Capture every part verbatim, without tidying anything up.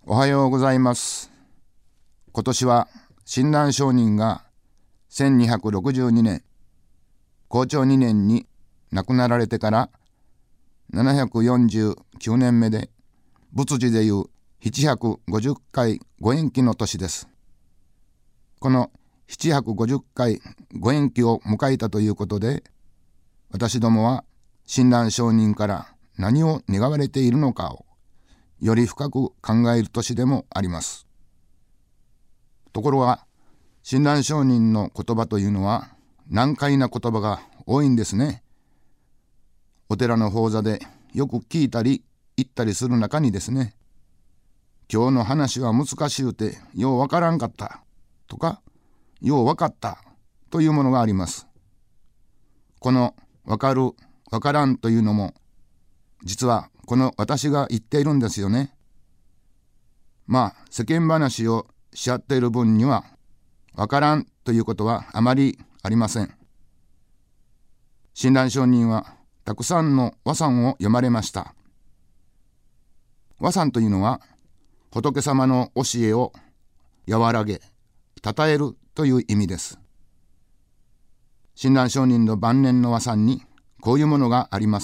おはようございます。今年は親鸞上人がせんにひゃくろくじゅうにねん、弘長にねんに亡くなられてからななひゃくよんじゅうきゅうねんめで、仏事でいうななひゃくごじゅっかいご延期の年です。このななひゃくごじゅっかいご延期を迎えたということで、私どもは親鸞上人から何を願われているのかをより深く考える年でもあります。ところが親鸞上人の言葉というのは難解な言葉が多いんですね。お寺の法座でよく聞いたり言ったりする中にですね、今日の話は難しゅうてようわからんかったとか、ようわかったというものがあります。このわかるわからんというのも、実はこの私が言っているんですよね。まあ世間話をし合っている分にはわからんということはあまりありません。親鸞上人はたくさんの和算を読まれました。和算というのは仏様の教えを和らげ称えるという意味です。親鸞上人の晩年の和算にこういうものがあります。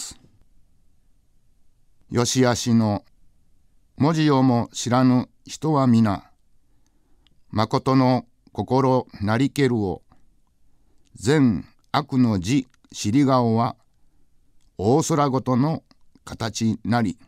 よしあしの文字をも知らぬ人は皆、誠の心なりけるを、善悪の字知り顔は、大空ごとの形なり。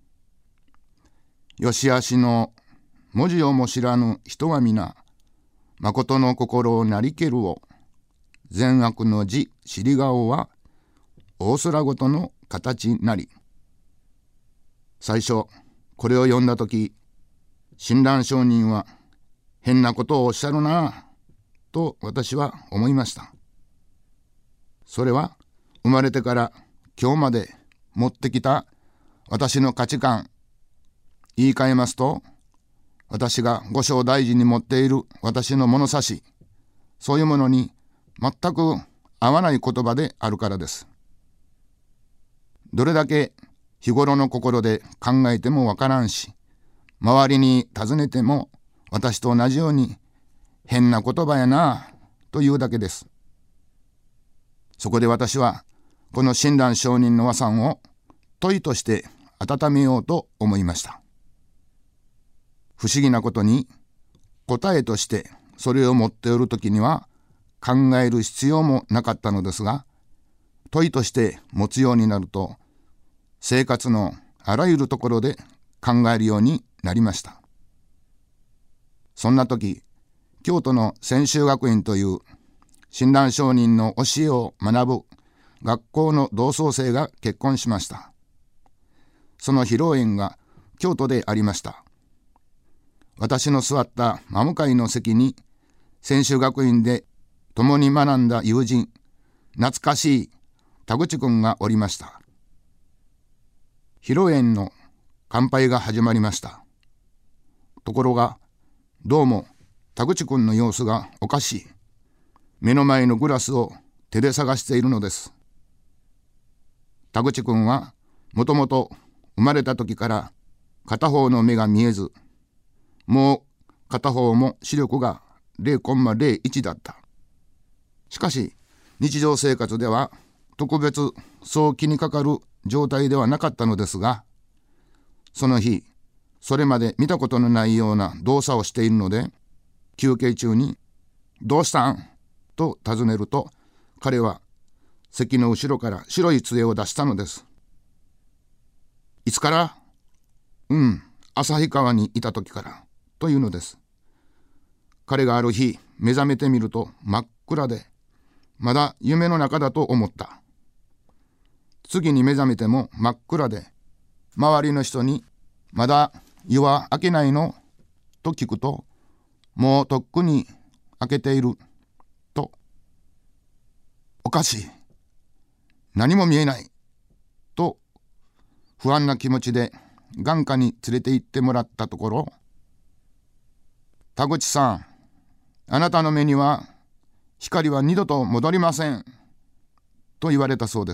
よしあしの文字をも知らぬ人は皆、誠の心なりけるを、善悪の字知り顔は、大空ごとの形なり。最初これを読んだとき、親鸞上人は変なことをおっしゃるなぁと私は思いました。それは生まれてから今日まで持ってきた私の価値観、言い換えますと、私が五章大事に持っている私の物差し、そういうものに全く合わない言葉であるからです。どれだけ日頃の心で考えてもわからんし、周りに尋ねても私と同じように変な言葉やなというだけです。そこで私はこの親鸞上人の和算を問いとして温めようと思いました。不思議なことに、答えとしてそれを持っておるときには考える必要もなかったのですが、問いとして持つようになると、生活のあらゆるところで考えるようになりました。そんな時、京都の専修学院という親鸞上人の教えを学ぶ学校の同窓生が結婚しました。その披露宴が京都でありました。私の座った真向かいの席に、専修学院で共に学んだ友人、懐かしい田口くんがおりました。披露宴の乾杯が始まりました。ところが、どうも田口くんの様子がおかしい。目の前のグラスを手で探しているのです。田口くんはもともと生まれた時から片方の目が見えず、もう片方も視力が ゼロコンマゼロいち だった。しかし日常生活では特別そう気にかかる状態ではなかったのですが、その日それまで見たことのないような動作をしているので、休憩中にどうしたんと尋ねると、彼は席の後ろから白い杖を出したのです。いつから？うん旭川にいた時からというのです。彼がある日目覚めてみると真っ暗で、まだ夢の中だと思った。次に目覚めても真っ暗で、周りの人にまだ夜は明けないのと聞くと、もうとっくに明けていると。おかしい、何も見えないと不安な気持ちで眼科に連れて行ってもらったところ、田口さん、あなたの目には光は二度と戻りませんと言われたそうです。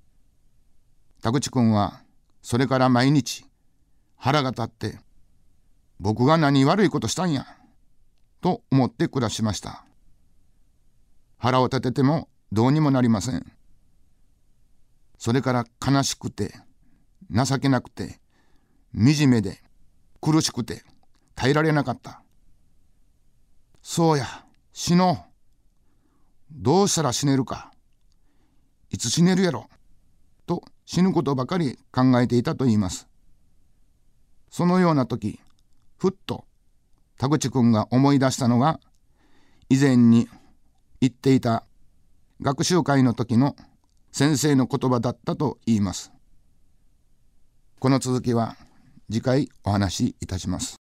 田口くんはそれから毎日腹が立って僕が何悪いことしたんやと思って暮らしました。腹を立ててもどうにもなりません。それから悲しくて情けなくて惨めで苦しくて耐えられなかった。そうや、死のう。どうしたら死ねるか。いつ死ねるやろ。と死ぬことばかり考えていたと言います。そのような時、ふっと田口くんが思い出したのが、以前に言っていた学習会の時の先生の言葉だったと言います。この続きは次回お話しいたします。